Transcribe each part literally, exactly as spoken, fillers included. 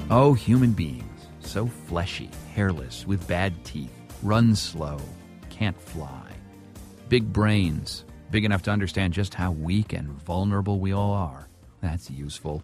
Oh, human beings, so fleshy, hairless, with bad teeth, run slow, can't fly. Big brains, big enough to understand just how weak and vulnerable we all are. That's useful.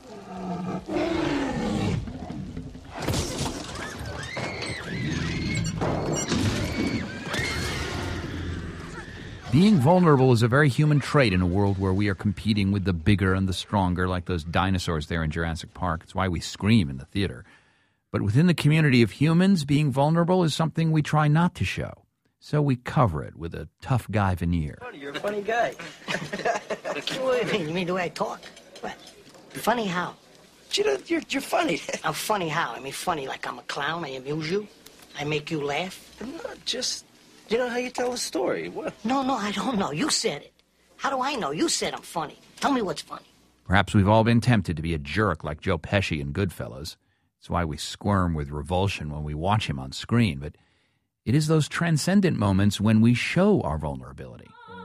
Being vulnerable is a very human trait in a world where we are competing with the bigger and the stronger, like those dinosaurs there in Jurassic Park. It's why we scream in the theater. But within the community of humans, being vulnerable is something we try not to show. So we cover it with a tough guy veneer. You're a funny guy. What do you mean? You mean the way I talk? What? Funny how? You know, you're, you're funny. I'm funny how? I mean funny like I'm a clown, I amuse you, I make you laugh. Not just, you know how you tell a story. What? No, no, I don't know. You said it. How do I know? You said I'm funny. Tell me what's funny. Perhaps we've all been tempted to be a jerk like Joe Pesci in Goodfellas. It's why we squirm with revulsion when we watch him on screen. But it is those transcendent moments when we show our vulnerability.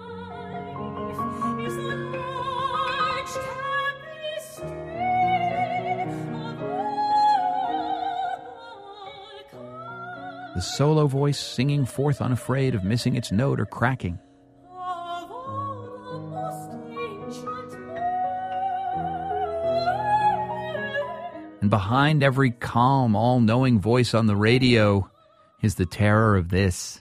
The solo voice singing forth unafraid of missing its note or cracking. And behind every calm, all-knowing voice on the radio is the terror of this.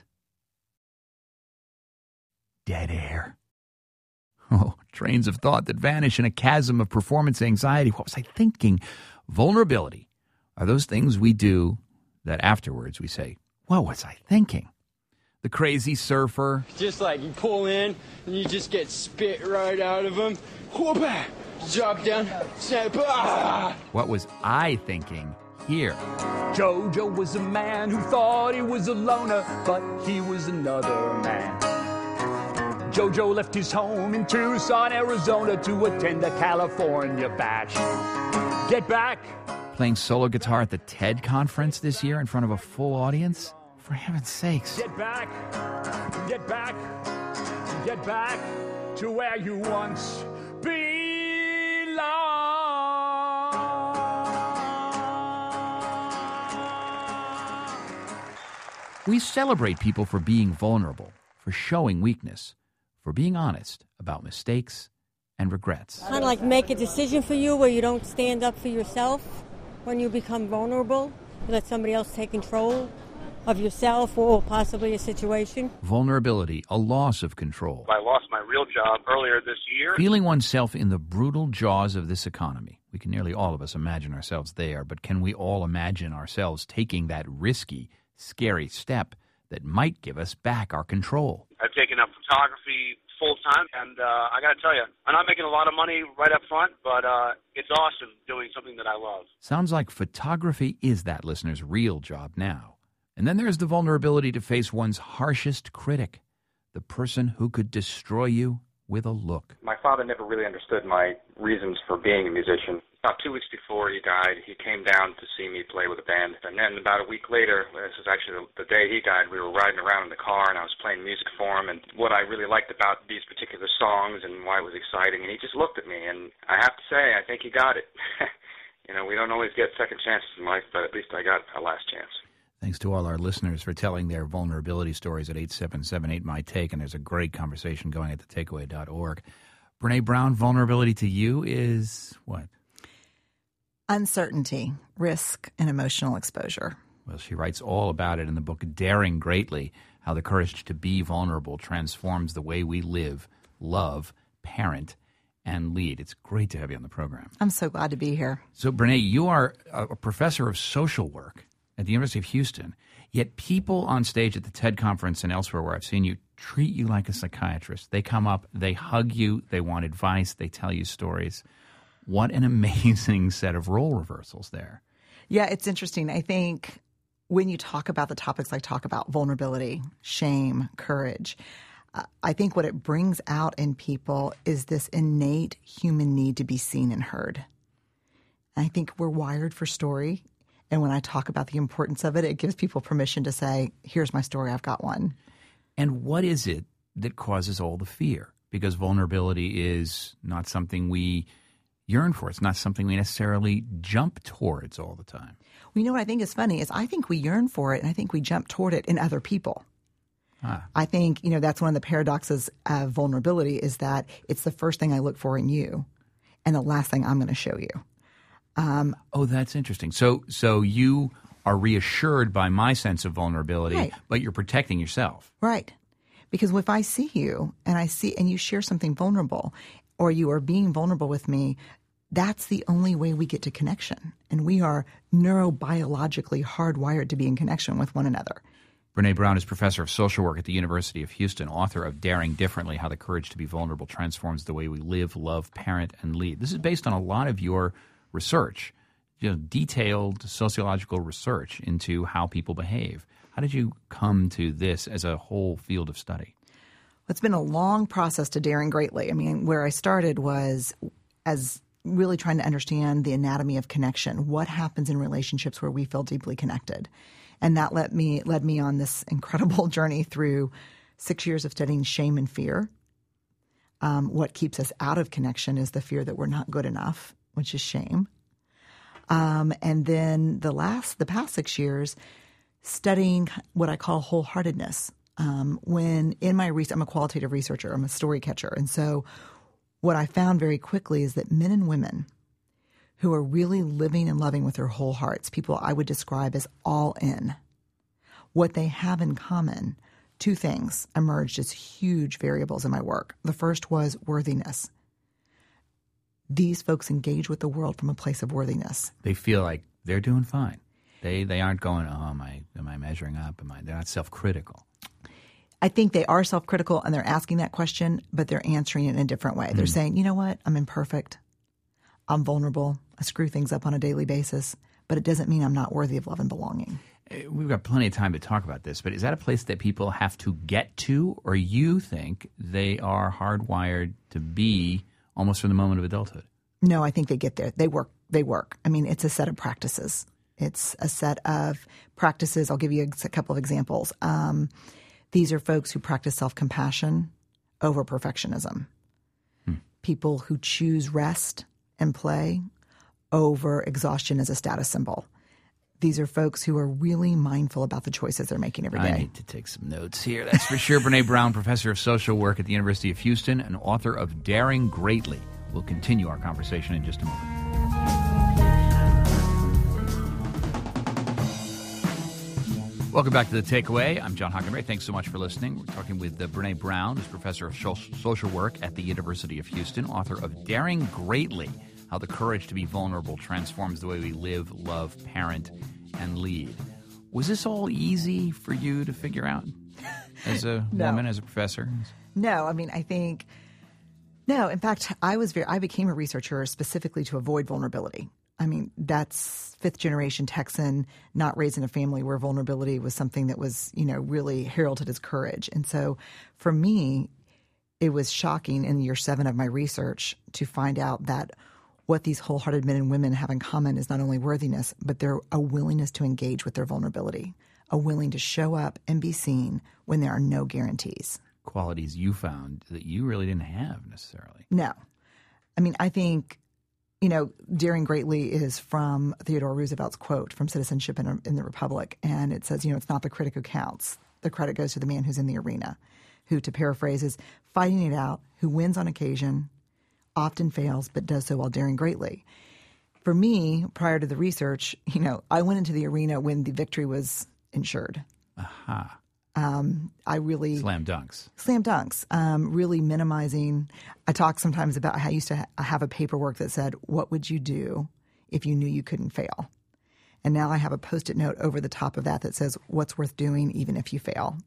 Dead air. Oh, trains of thought that vanish in a chasm of performance anxiety. What was I thinking? Vulnerability are those things we do that afterwards we say, what was I thinking? The crazy surfer. Just like you pull in and you just get spit right out of him. Whoop-ah! Drop down, snap, ah! What was I thinking here? Jojo was a man who thought he was a loner, but he was another man. Jojo left his home in Tucson, Arizona to attend the California Bash. Get back! Playing solo guitar at the TED conference this year in front of a full audience? For heaven's sakes. Get back, get back, get back to where you once belonged. We celebrate people for being vulnerable, for showing weakness, for being honest about mistakes and regrets. Kind of like make a decision for you where you don't stand up for yourself when you become vulnerable. You let somebody else take control of yourself or possibly a situation. Vulnerability, a loss of control. I lost my real job earlier this year. Feeling oneself in the brutal jaws of this economy. We can nearly all of us imagine ourselves there, but can we all imagine ourselves taking that risky, scary step that might give us back our control? I've taken up photography full-time, and uh, I got to tell you, I'm not making a lot of money right up front, but uh, it's awesome doing something that I love. Sounds like photography is that listener's real job now. And then there's the vulnerability to face one's harshest critic, the person who could destroy you with a look. My father never really understood my reasons for being a musician. About two weeks before he died, he came down to see me play with a band. And then about a week later, this was actually the day he died, we were riding around in the car and I was playing music for him and what I really liked about these particular songs and why it was exciting. And he just looked at me and I have to say, I think he got it. You know, we don't always get second chances in life, but at least I got a last chance. Thanks to all our listeners for telling their vulnerability stories at eight seven seven eight, M Y Take, and there's a great conversation going at the takeaway dot org. Brene Brown, vulnerability to you is what? Uncertainty, risk, and emotional exposure. Well, she writes all about it in the book Daring Greatly, how the courage to be vulnerable transforms the way we live, love, parent, and lead. It's great to have you on the program. I'm so glad to be here. So, Brene, you are a professor of social work at the University of Houston, yet people on stage at the TED conference and elsewhere where I've seen you treat you like a psychiatrist. They come up, they hug you, they want advice, they tell you stories. What an amazing set of role reversals there. Yeah, it's interesting. I think when you talk about the topics I talk about, vulnerability, shame, courage, uh, I think what it brings out in people is this innate human need to be seen and heard. And I think we're wired for story. And when I talk about the importance of it, it gives people permission to say, here's my story, I've got one. And what is it that causes all the fear? Because vulnerability is not something we yearn for. It's not something we necessarily jump towards all the time. Well, you know what I think is funny is I think we yearn for it, and I think we jump toward it in other people. Ah. I think, you know, that's one of the paradoxes of vulnerability is that it's the first thing I look for in you and the last thing I'm going to show you. Um, oh, that's interesting. So so you are reassured by my sense of vulnerability, right. but you're protecting yourself. Right. Because if I see you and I see and you share something vulnerable or you are being vulnerable with me, that's the only way we get to connection. And we are neurobiologically hardwired to be in connection with one another. Brene Brown is professor of social work at the University of Houston, author of Daring Differently, How the Courage to be Vulnerable Transforms the Way We Live, Love, Parent, and Lead. This is based on a lot of your research, you know, detailed sociological research into how people behave. How did you come to this as a whole field of study? It's been a long process to daring greatly. I mean, where I started was as really trying to understand the anatomy of connection. What happens in relationships where we feel deeply connected? And that led me led me on this incredible journey through six years of studying shame and fear. Um, what keeps us out of connection is the fear that we're not good enough, which is shame. Um, and then the last, the past six years, studying what I call wholeheartedness. Um, when in my research, I'm a qualitative researcher, I'm a story catcher. And so what I found very quickly is that men and women who are really living and loving with their whole hearts, people I would describe as all in, what they have in common, two things emerged as huge variables in my work. The first was worthiness. These folks engage with the world from a place of worthiness. They feel like they're doing fine. They they aren't going, oh, am I, am I measuring up? Am I? They're not self-critical. I think they are self-critical and they're asking that question, but they're answering it in a different way. Mm. They're saying, you know what? I'm imperfect. I'm vulnerable. I screw things up on a daily basis, but it doesn't mean I'm not worthy of love and belonging. We've got plenty of time to talk about this, but is that a place that people have to get to, or you think they are hardwired to be almost from the moment of adulthood? No, I think they get there. They work. They work. I mean, it's a set of practices. It's a set of practices. I'll give you a couple of examples. Um, these are folks who practice self-compassion over perfectionism. Hmm. People who choose rest and play over exhaustion as a status symbol. These are folks who are really mindful about the choices they're making every day. I need to take some notes here. That's for sure. Brene Brown, professor of social work at the University of Houston and author of Daring Greatly. We'll continue our conversation in just a moment. Welcome back to The Takeaway. I'm John Hockenberry. Thanks so much for listening. We're talking with uh, Brene Brown, who's professor of social work at the University of Houston, author of Daring Greatly, How the Courage to be Vulnerable Transforms the Way We Live, Love, Parent, and Lead. Was this all easy for you to figure out as a no. woman, as a professor? No, I mean, I think, no. In fact, I was very, I became a researcher specifically to avoid vulnerability. I mean, that's fifth-generation Texan, not raised in a family where vulnerability was something that was, you know, really heralded as courage. And so for me, it was shocking in year seven of my research to find out that what these wholehearted men and women have in common is not only worthiness, but they're a willingness to engage with their vulnerability, a willing to show up and be seen when there are no guarantees. Qualities you found that you really didn't have necessarily. No. I mean, I think... You know, Daring Greatly is from Theodore Roosevelt's quote from Citizenship in, in the Republic. And it says, you know, it's not the critic who counts. The credit goes to the man who's in the arena, who, to paraphrase, is fighting it out, who wins on occasion, often fails, but does so while daring greatly. For me, prior to the research, you know, I went into the arena when the victory was ensured. Aha. Um, I really... Slam dunks. Slam dunks. Um, really minimizing. I talk sometimes about how I used to ha- have a paperwork that said, what would you do if you knew you couldn't fail? And now I have a Post-it note over the top of that that says, what's worth doing even if you fail?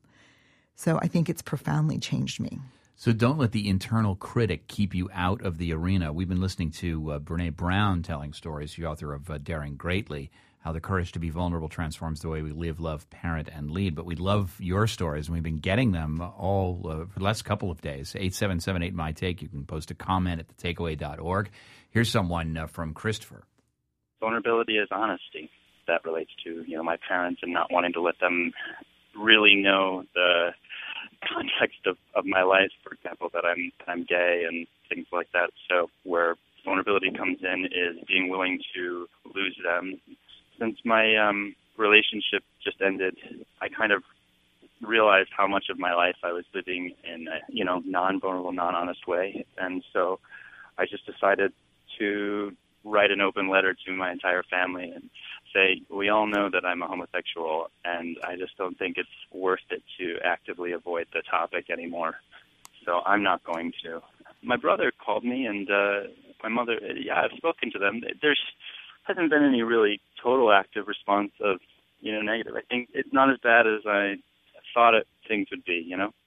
So I think it's profoundly changed me. So don't let the internal critic keep you out of the arena. We've been listening to uh, Brene Brown telling stories, the author of uh, Daring Greatly, How the Courage to be Vulnerable Transforms the Way We Live, Love, Parent, and Lead. But we love your stories, and we've been getting them all uh, for the last couple of days. eight seven seven eight, M Y Take. You can post a comment at the takeaway dot org. Here's someone uh, from Christopher. Vulnerability is honesty. That relates to, you know, my parents and not wanting to let them really know the context of, of my life, for example, that I'm I'm gay and things like that. So where vulnerability comes in is being willing to lose them. Since my um, relationship just ended, I kind of realized how much of my life I was living in a, you know, non-vulnerable, non-honest way. And so I just decided to write an open letter to my entire family and say, we all know that I'm a homosexual, and I just don't think it's worth it to actively avoid the topic anymore. So I'm not going to. My brother called me, and uh, my mother, yeah, I've spoken to them. There's hasn't been any really total active response of, you know, negative. I think it's not as bad as I thought it, things would be, you know?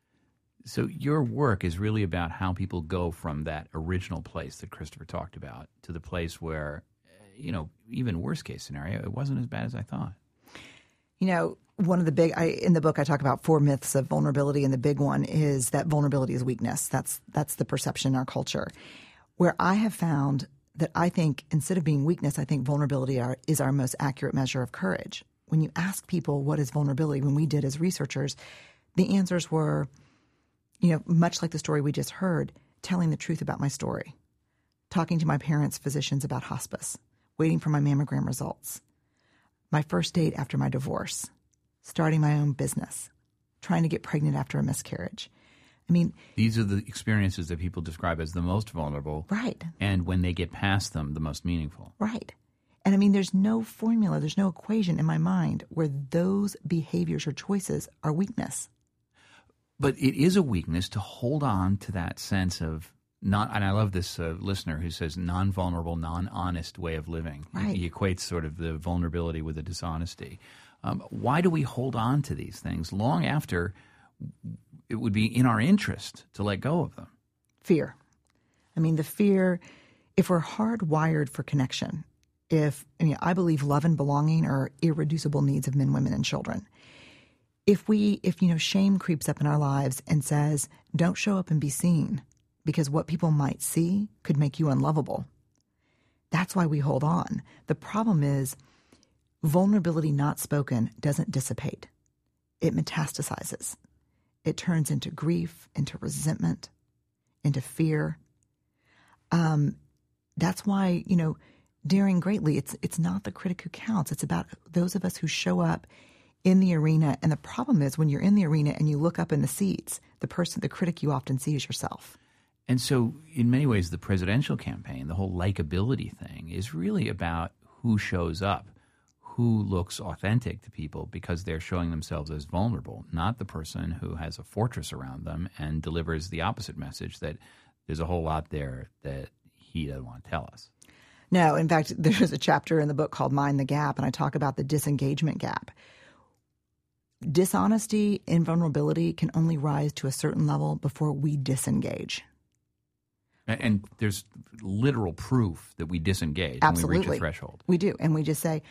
So your work is really about how people go from that original place that Christopher talked about to the place where, you know, even worst case scenario, it wasn't as bad as I thought. You know, one of the big I, in the book I talk about four myths of vulnerability, and the big one is that vulnerability is weakness. That's that's the perception in our culture. Where I have found that I think instead of being weakness, I think vulnerability are, is our most accurate measure of courage. When you ask people what is vulnerability, when we did as researchers, the answers were, you know, much like the story we just heard, telling the truth about my story, talking to my parents' physicians about hospice, waiting for my mammogram results, my first date after my divorce, starting my own business, trying to get pregnant after a miscarriage. I mean, these are the experiences that people describe as the most vulnerable. Right. And when they get past them, the most meaningful. Right. And I mean, there's no formula, there's no equation in my mind where those behaviors or choices are weakness. But it is a weakness to hold on to that sense of not, and I love this uh, listener who says non-vulnerable, non-honest way of living. Right. He equates sort of the vulnerability with the dishonesty. Um, why do we hold on to these things long after it would be in our interest to let go of them? Fear. I mean, the fear, if we're hardwired for connection, if, I mean, I believe love and belonging are irreducible needs of men, women, and children. If we, if, you know, shame creeps up in our lives and says, don't show up and be seen because what people might see could make you unlovable, that's why we hold on. The problem is vulnerability not spoken doesn't dissipate. It metastasizes. It turns into grief, into resentment, into fear. Um, that's why, you know, daring greatly, it's it's not the critic who counts. It's about those of us who show up in the arena. And the problem is when you're in the arena and you look up in the seats, the person, the critic you often see is yourself. And so in many ways, the presidential campaign, the whole likability thing is really about who shows up, who looks authentic to people because they're showing themselves as vulnerable, not the person who has a fortress around them and delivers the opposite message that there's a whole lot there that he doesn't want to tell us. No, in fact, there's a chapter in the book called Mind the Gap, and I talk about the disengagement gap. Dishonesty, invulnerability can only rise to a certain level before we disengage. And, and there's literal proof that we disengage Absolutely. when we reach a threshold. We do, and we just say,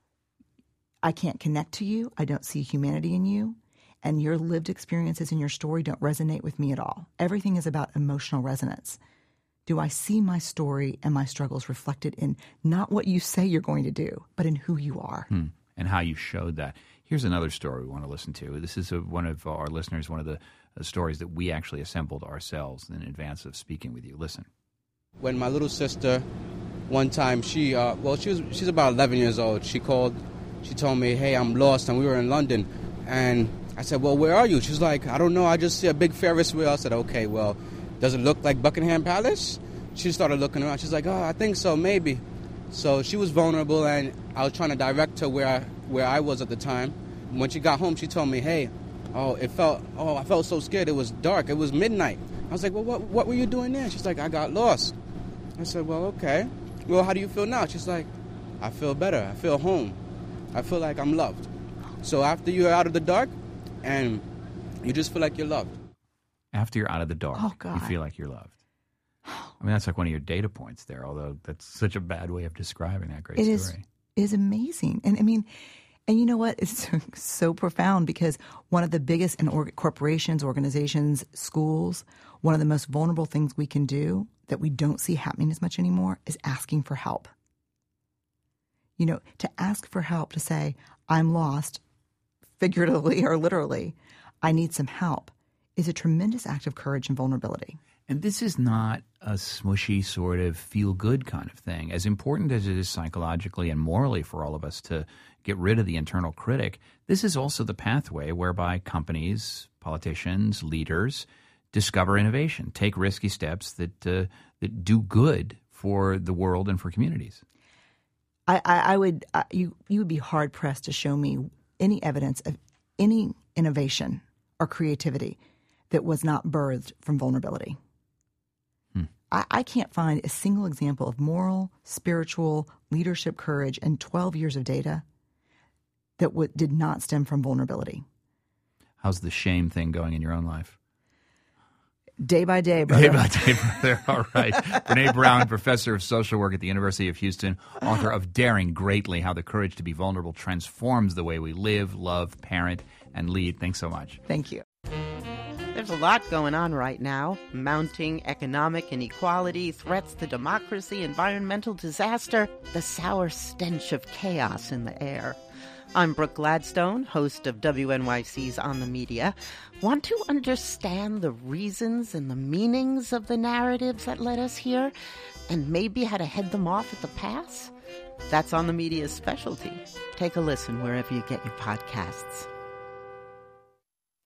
I can't connect to you, I don't see humanity in you, and your lived experiences and your story don't resonate with me at all. Everything is about emotional resonance. Do I see my story and my struggles reflected in not what you say you're going to do, but in who you are? Hmm. And how you showed that. Here's another story we want to listen to. This is a, one of our listeners, one of the uh, stories that we actually assembled ourselves in advance of speaking with you. Listen. When my little sister, one time, she, uh, well, she was, she's about eleven years old. She called, she told me, hey, I'm lost, and we were in London. And I said, well, where are you? She's like, I don't know, I just see a big Ferris wheel. I said, okay, well, does it look like Buckingham Palace? She started looking around. She's like, oh, I think so, maybe. So she was vulnerable, and I was trying to direct her where I, where I was at the time. When she got home, she told me, hey, oh, it felt, oh, I felt so scared. It was dark. It was midnight. I was like, well, what, what were you doing there? She's like, I got lost. I said, well, okay. Well, how do you feel now? She's like, I feel better. I feel home. I feel like I'm loved. So after you're out of the dark, and you just feel like you're loved. After you're out of the dark, oh, God. you feel like you're loved. I mean, that's like one of your data points there, although that's such a bad way of describing that great it story. It is, is amazing. And I mean, and you know what? It's so, so profound because one of the biggest in or- corporations, organizations, schools, one of the most vulnerable things we can do that we don't see happening as much anymore is asking for help. You know, to ask for help, to say, I'm lost, figuratively or literally, I need some help, is a tremendous act of courage and vulnerability. And this is not a smushy sort of feel-good kind of thing. As important as it is psychologically and morally for all of us to get rid of the internal critic, this is also the pathway whereby companies, politicians, leaders discover innovation, take risky steps that uh, that do good for the world and for communities. I, I, I would uh, you you would be hard pressed to show me any evidence of any innovation or creativity that was not birthed from vulnerability. Hmm. I, I can't find a single example of moral, spiritual, leadership courage in twelve years of data that w- did not stem from vulnerability. How's the shame thing going in your own life? Day by day, brother. Day by day, brother. All right. Brene Brown, professor of social work at the University of Houston, author of Daring Greatly, How the Courage to be Vulnerable Transforms the Way We Live, Love, Parent, and Lead. Thanks so much. Thank you. There's a lot going on right now. Mounting economic inequality, threats to democracy, environmental disaster, the sour stench of chaos in the air. I'm Brooke Gladstone, host of W N Y C's On the Media. Want to understand the reasons and the meanings of the narratives that led us here, and maybe how to head them off at the pass? That's On the Media's specialty. Take a listen wherever you get your podcasts.